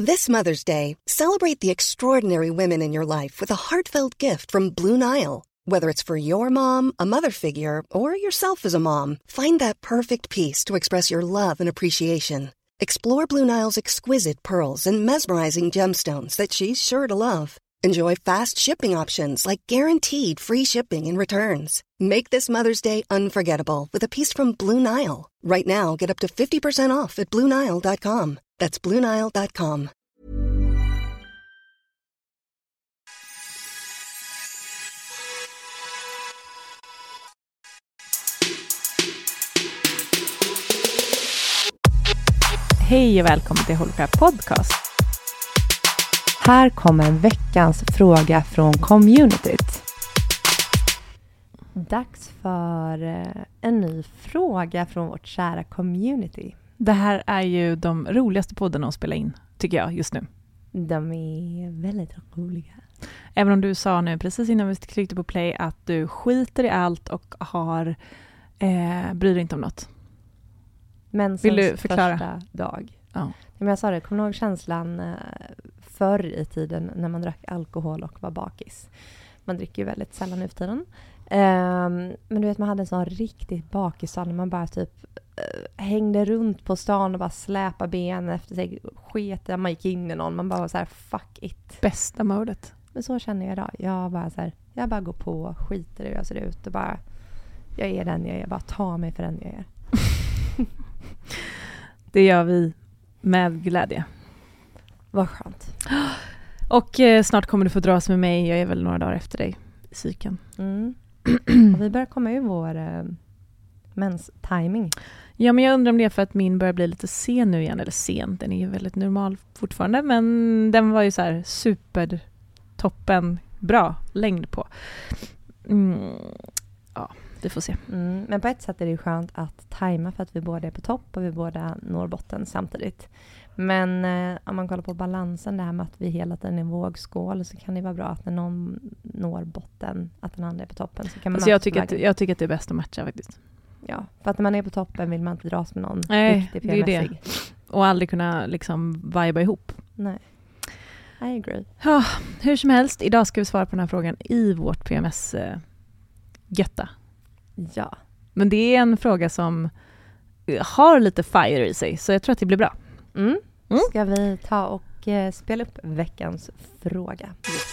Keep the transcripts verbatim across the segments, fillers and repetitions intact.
This Mother's Day, celebrate the extraordinary women in your life with a heartfelt gift from Blue Nile. Whether it's for your mom, a mother figure, or yourself as a mom, find that perfect piece to express your love and appreciation. Explore Blue Nile's exquisite pearls and mesmerizing gemstones that she's sure to love. Enjoy fast shipping options like guaranteed free shipping and returns. Make this Mother's Day unforgettable with a piece from Blue Nile. Right now, get up to fifty percent off at blue nile dot com. That's blue nile dot com. Hej och välkommen till Håll Crap Podcast. Här kommer veckans fråga från communityt. Dags för en ny fråga från vårt kära community. Det här är ju de roligaste poddarna att spela in, tycker jag, just nu. De är väldigt roliga. Även om du sa nu precis innan vi klickade på play att du skiter i allt och har eh, bryr dig inte om något. Men vill du förklara? Första dag. Ja. Men jag sa det, kommer du ihåg känslan förr i tiden när man drack alkohol och var bakis? Man dricker ju väldigt sällan nu för tiden. Um, men du vet, man hade en sån riktigt bakisdag när man bara typ uh, hängde runt på stan och bara släpa benen efter sig, sket där man gick in i någon. Man bara var så här, fuck it. Bästa modet. Men så känner jag idag. Jag bara så här, jag bara går på, skiter i hur jag ser ut och bara, jag är den jag är, bara ta mig för den jag är. Det gör vi med glädje. Vad skönt. Och eh, snart kommer du få dras med mig. Jag är väl några dagar efter dig i cykeln. Mm. Vi börjar komma ur vår eh, mens timing. Ja, men jag undrar om det är för att min börjar bli lite sen nu igen. Eller sen, den är ju väldigt normal fortfarande. Men den var ju så här super toppen bra längd på. Mm. Ja, vi får se. Mm, men på ett sätt är det ju skönt att tajma för att vi båda är på topp och vi båda når botten samtidigt. Men eh, om man kollar på balansen, det här med att vi hela tiden är en vågskål, så kan det vara bra att när någon når botten, att den andra är på toppen. Så kan man alltså jag, tycker att, jag tycker att det är bäst att matcha faktiskt. Ja, för att när man är på toppen vill man inte dras med någon. Nej, riktigt det är det. Och aldrig kunna liksom viba ihop. Nej, I agree. Ja, hur som helst, idag ska vi svara på den här frågan i vårt P M S-götta. Ja. Men det är en fråga som har lite fire i sig, så jag tror att det blir bra. Mm. Mm. Ska vi ta och eh, spela upp veckans fråga? Yes.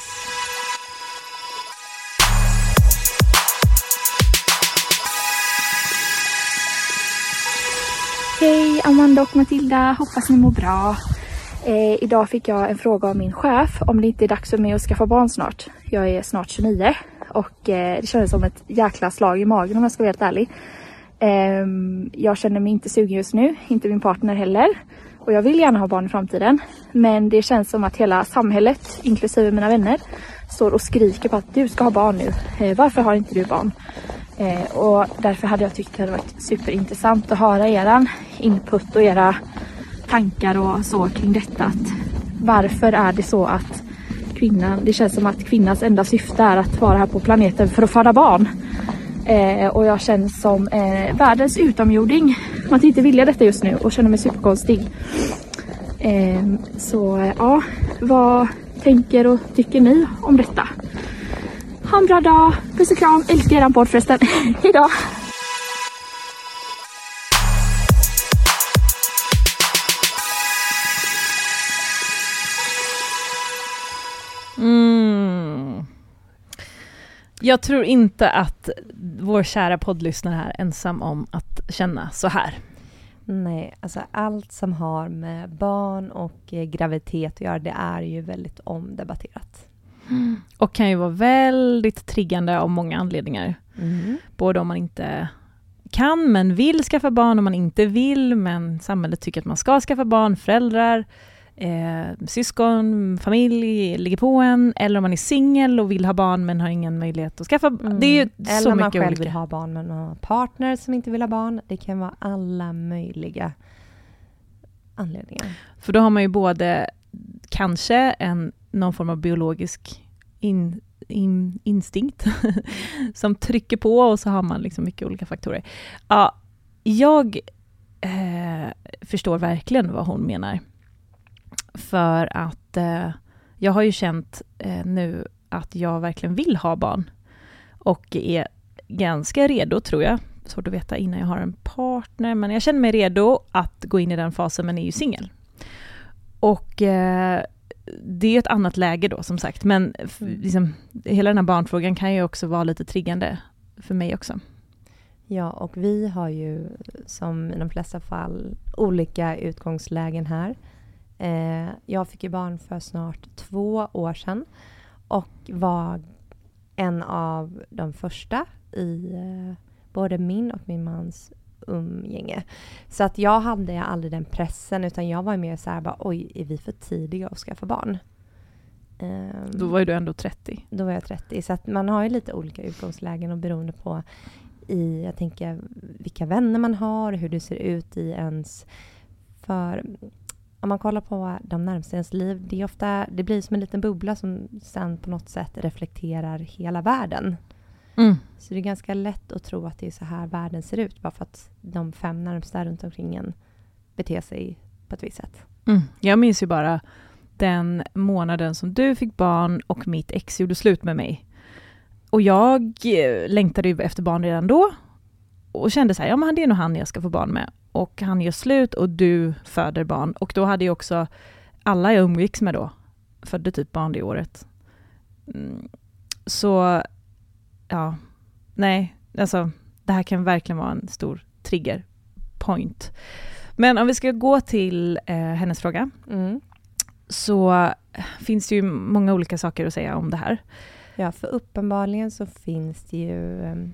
Hej Amanda och Matilda, hoppas ni mår bra. Eh, idag fick jag en fråga av min chef om det inte är dags för mig att skaffa barn snart. Jag är snart tjugonio och eh, det kändes som ett jäkla slag i magen om jag ska vara helt ärlig. Eh, jag känner mig inte sugen just nu, inte min partner heller. Och jag vill gärna ha barn i framtiden. Men det känns som att hela samhället, inklusive mina vänner, står och skriker på att du ska ha barn nu. Eh, varför har inte du barn? Eh, och därför hade jag tyckt det hade varit superintressant att höra eran input och era tankar och så kring detta. Att varför är det så att kvinnan, det känns som att kvinnans enda syfte är att vara här på planeten för att föda barn. Eh, och jag känner som eh, världens utomjording att inte vilja detta just nu och känner mig superkonstig. Eh, så eh, ja, vad tänker och tycker ni om detta? Ha en bra dag, puss och kram, älskar eran podd förresten. Hejdå! Mm. Jag tror inte att vår kära poddlyssnare här är ensam om att känna så här. Nej, alltså allt som har med barn och eh, graviditet att göra, det är ju väldigt omdebatterat. Mm. Och kan ju vara väldigt triggande av många anledningar. Mm. Både om man inte kan men vill skaffa barn, om man inte vill men samhället tycker att man ska skaffa barn, föräldrar, eh, syskon, familj ligger på en, eller om man är singel och vill ha barn men har ingen möjlighet att skaffa. Mm. Det är ju eller så man mycket själv olika. vill ha barn men har partner som inte vill ha barn. Det kan vara alla möjliga anledningar. För då har man ju både kanske en någon form av biologisk in, in, instinkt som trycker på, och så har man liksom mycket olika faktorer. Ja, jag eh, förstår verkligen vad hon menar. För att eh, jag har ju känt eh, nu att jag verkligen vill ha barn. Och är ganska redo, tror jag. Svårt att veta innan jag har en partner. Men jag känner mig redo att gå in i den fasen, men är ju singel. Och eh, det är ett annat läge då, som sagt. Men f- liksom, hela den här barnfrågan kan ju också vara lite triggande för mig också. Ja, och vi har ju som i de flesta fall olika utgångslägen här. Eh, jag fick ju barn för snart två år sedan och var en av de första i eh, både min och min mans umgänge. Så att jag hade aldrig den pressen, utan jag var mer så här, bara, oj, är vi för tidiga att skaffa barn? Eh, Då var ju du ändå trettio. Då var jag trettio, så att man har ju lite olika utgångslägen och beroende på i, jag tänker, vilka vänner man har, hur det ser ut i ens, för om man kollar på de närmaste ens liv, det är ofta, det blir som en liten bubbla som sen på något sätt reflekterar hela världen. Mm. Så det är ganska lätt att tro att det är så här världen ser ut, bara för att de fem närmsta runt omkring en beter sig på ett visst sätt. Mm. Jag minns ju bara den månaden som du fick barn och mitt ex gjorde slut med mig. Och jag längtade ju efter barn redan då. Och kände så här, ja men det är nog han jag ska få barn med. Och han gör slut och du föder barn. Och då hade ju också alla jag umgicks med då födde typ barn det året. Mm. Så, ja, nej, alltså det här kan verkligen vara en stor trigger point. Men om vi ska gå till eh, hennes fråga. Mm. Så finns det ju många olika saker att säga om det här. Ja, för uppenbarligen så finns det ju, um,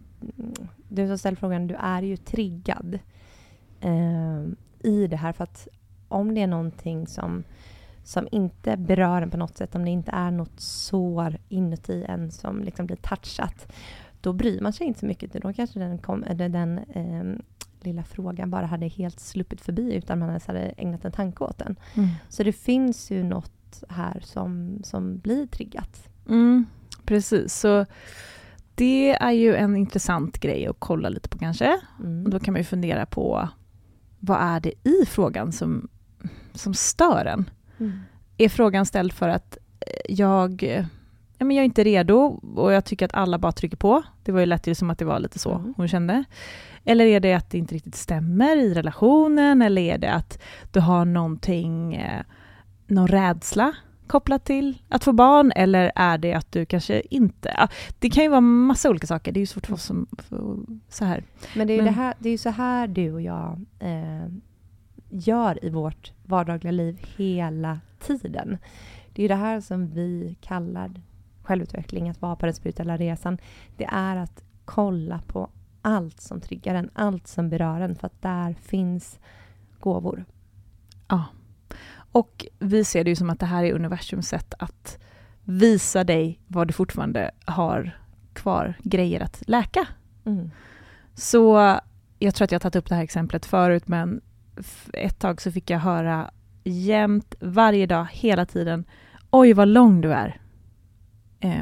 du som ställer frågan, du är ju triggad um, i det här, för att om det är någonting som, som inte berör en på något sätt, om det inte är något sår inuti en som liksom blir touchat, då bryr man sig inte så mycket. Då kanske den, kom, eller den um, lilla frågan bara hade helt sluppit förbi, utan man hade ägnat en tanke åt den. Mm. Så det finns ju något här som, som blir triggat. Mm, precis, så det är ju en intressant grej att kolla lite på kanske. Mm. Och då kan man ju fundera på, vad är det i frågan som, som stör en? Mm. Är frågan ställd för att jag, ja, men jag är inte redo och jag tycker att alla bara trycker på? Det var ju lätt ju som att det var lite så mm. hon kände. Eller är det att det inte riktigt stämmer i relationen? Eller är det att du har någonting, eh, någon rädsla kopplat till att få barn, eller är det att du kanske inte... Ja, det kan ju vara massa olika saker. Det är ju svårt för oss som för, så här. Men det är ju Men, det här, det är ju så här du och jag eh, gör i vårt vardagliga liv hela tiden. Det är ju det här som vi kallar självutveckling, att vara på den spirituella resan. Det är att kolla på allt som triggar en, allt som berör en, för att där finns gåvor. Ja. Och vi ser det ju som att det här är universums sätt att visa dig vad du fortfarande har kvar grejer att läka. Mm. Så jag tror att jag har tagit upp det här exemplet förut, men ett tag så fick jag höra jämt, varje dag, hela tiden, oj vad lång du är. Eh.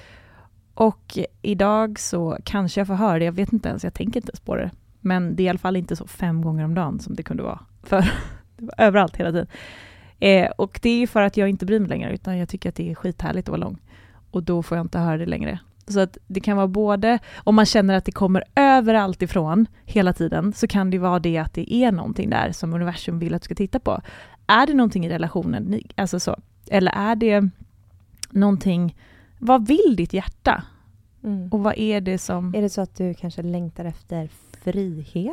Och idag så kanske jag får höra det, jag vet inte ens, jag tänker inte ens på det. Men det är i alla fall inte så fem gånger om dagen som det kunde vara. För det var överallt hela tiden. Eh, och det är för att jag inte bryr mig längre, utan jag tycker att det är skithärligt att vara lång. Och då får jag inte höra det längre. Så att det kan vara både, om man känner att det kommer överallt ifrån hela tiden, så kan det vara det att det är någonting där som universum vill att du ska titta på. Är det någonting i relationen? Alltså så. Eller är det någonting, vad vill ditt hjärta? Mm. Och vad är det som... Är det så att du kanske längtar efter frihet?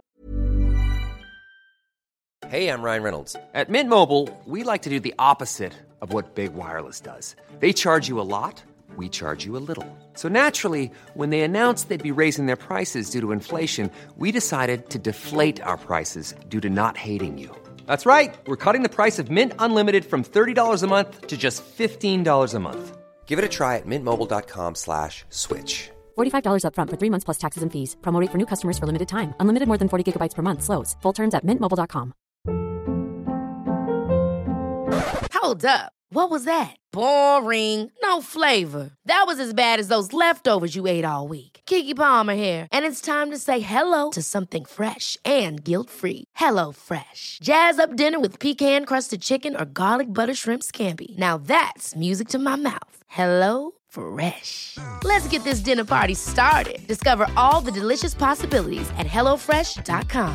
Hey, I'm Ryan Reynolds. At Mint Mobile, we like to do the opposite of what Big Wireless does. They charge you a lot, we charge you a little. So naturally, when they announced they'd be raising their prices due to inflation, we decided to deflate our prices due to not hating you. That's right. We're cutting the price of Mint Unlimited from thirty dollars a month to just fifteen dollars a month. Give it a try at mintmobile.com slash switch. forty-five dollars up front for three months plus taxes and fees. Promo rate for new customers for limited time. Unlimited more than forty gigabytes per month. Slows full terms at mint mobile dot com. Hold up. What was that? Boring. No flavor. That was as bad as those leftovers you ate all week. Keke Palmer here. And it's time to say hello to something fresh and guilt-free. Hello Fresh. Jazz up dinner with pecan-crusted chicken or garlic butter shrimp scampi. Now that's music to my mouth. Hello Fresh. Let's get this dinner party started. Discover all the delicious possibilities at hello fresh dot com.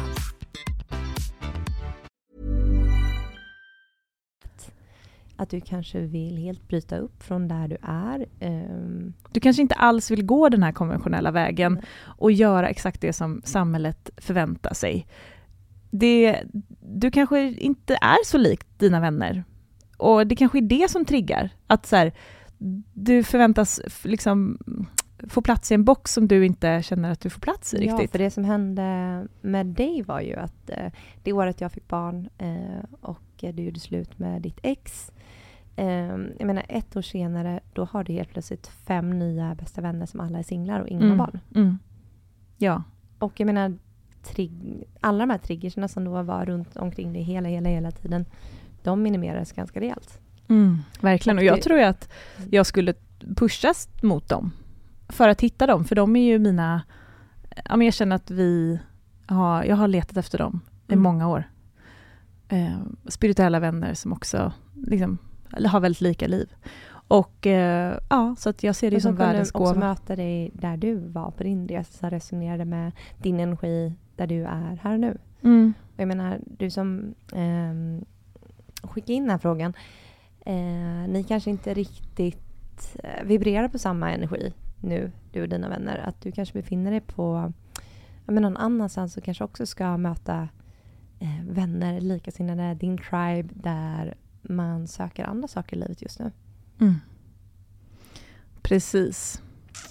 Att du kanske vill helt bryta upp från där du är. Um... Du kanske inte alls vill gå den här konventionella vägen mm. och göra exakt det som samhället förväntar sig. Det, du kanske inte är så lik dina vänner. Och det kanske är det som triggar. Att så här, du förväntas liksom få plats i en box som du inte känner att du får plats i riktigt. Ja, för det som hände med dig var ju att eh, det året jag fick barn eh, och eh, du gjorde slut med ditt ex. Eh, jag menar, ett år senare, då har du helt plötsligt fem nya bästa vänner som alla är singlar och inga mm. barn. Mm. Ja. Och jag menar, trigg- alla de här triggerserna som då var runt omkring dig hela, hela, hela tiden, de minimerades ganska rejält. Mm, verkligen. Och jag det, tror ju att jag skulle pushas mot dem för att hitta dem. För de är ju mina... Ja, men jag känner att vi har... Jag har letat efter dem i mm. många år. Eh, spirituella vänner som också liksom, har väldigt lika liv. Och eh, ja, så att jag ser det som, som världens gåva. Och som möter dig där du var på din resa, resonerade med din energi där du är här och nu. Mm. Och jag menar, du som eh, skickade in den här frågan, eh, ni kanske inte riktigt eh, vibrerar på samma energi nu, du och dina vänner. Att du kanske befinner dig på jag menar, någon annanstans och kanske också ska möta eh, vänner, likasinnade, din tribe, där man söker andra saker i livet just nu. Mm. Precis.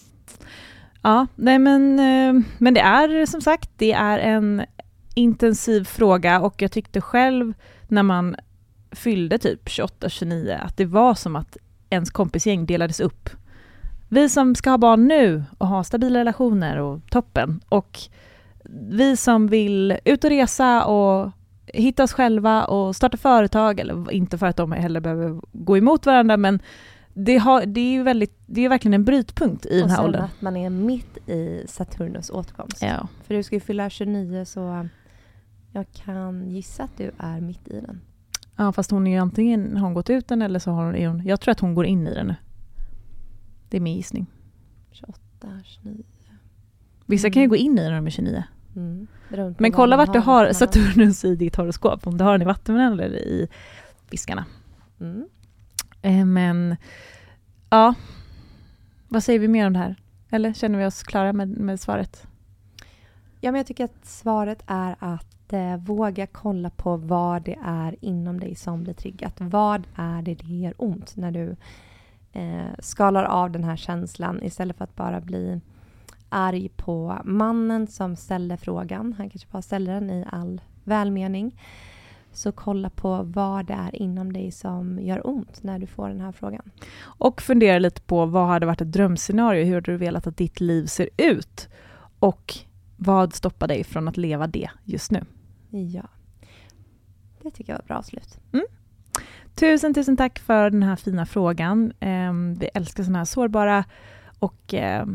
Ja, nej men, men det är som sagt, det är en intensiv fråga och jag tyckte själv när man fyllde typ tjugoåtta tjugonio att det var som att ens kompisgäng delades upp. Vi som ska ha barn nu och ha stabila relationer och toppen, och vi som vill ut och resa och hitta oss själva och starta företag, eller inte för att de heller behöver gå emot varandra, men det, har, det är ju väldigt, det är verkligen en brytpunkt i och den här åldern. Och sen att man är mitt i Saturnus återkomst. Ja. För du ska ju fylla tjugonio, så jag kan gissa att du är mitt i den. Ja, fast hon är ju antingen har hon gått ut den eller så har hon, är hon, jag tror att hon går in i den nu. Det är min gissning. tjugoåtta tjugonio. Vissa mm. kan ju gå in i den när de är tjugonio. Mm. Men kolla vart du har Saturnus i ditt horoskop. Om du har den i vattenmelon eller i fiskarna. Mm. Eh, men ja, vad säger vi mer om det här? Eller känner vi oss klara med, med svaret? Ja, men jag tycker att svaret är att eh, våga kolla på vad det är inom dig som blir triggat. Vad är det det gör ont när du eh, skalar av den här känslan istället för att bara bli arg på mannen som ställer frågan. Han kanske bara ställer den i all välmening. Så kolla på vad det är inom dig som gör ont när du får den här frågan. Och fundera lite på vad hade varit ett drömscenario. Hur hade du velat att ditt liv ser ut? Och vad stoppar dig från att leva det just nu? Ja, det tycker jag var ett bra slut. Mm. Tusen, tusen tack för den här fina frågan. Um, vi älskar sådana här sårbara och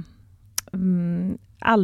um,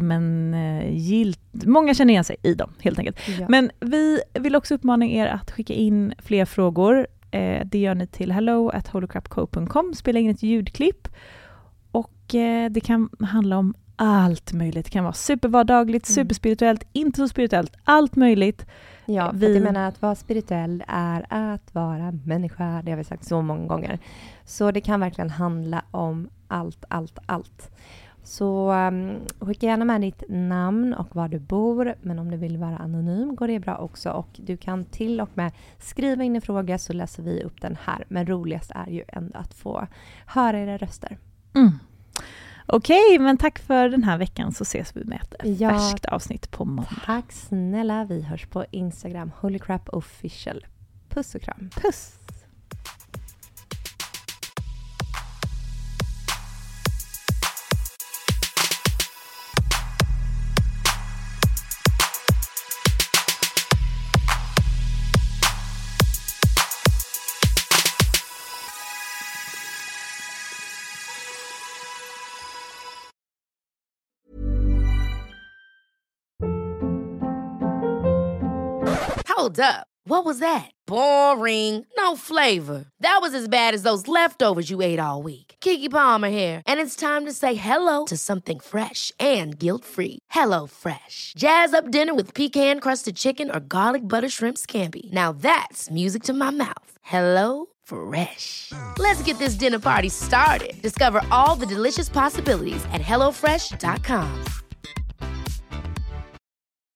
allmängilt. Många känner igen sig i dem, helt enkelt. Ja. Men vi vill också uppmana er att skicka in fler frågor. Eh, det gör ni till hello at holycrapco dot com. Spela in ett ljudklipp. Och eh, det kan handla om allt möjligt. Det kan vara supervardagligt, mm. superspirituellt, inte så spirituellt. Allt möjligt. Ja, för vi... jag menar att vara spirituell är att vara människa. Det har vi sagt så många gånger. Så det kan verkligen handla om allt, allt, allt. Så um, skicka gärna med ditt namn och var du bor. Men om du vill vara anonym går det bra också. Och du kan till och med skriva in en fråga så läser vi upp den här. Men roligast är ju ändå att få höra era röster. Mm. Okej, okay, men tack för den här veckan, så ses vi med ett ja, färskt avsnitt på måndag. Tack snälla, vi hörs på Instagram, holycrap official. Puss och kram. Puss! Hold up. What was that? Boring. No flavor. That was as bad as those leftovers you ate all week. Keke Palmer here, and it's time to say hello to something fresh and guilt-free. Hello Fresh. Jazz up dinner with pecan-crusted chicken or garlic butter shrimp scampi. Now that's music to my mouth. Hello Fresh. Let's get this dinner party started. Discover all the delicious possibilities at hello fresh dot com.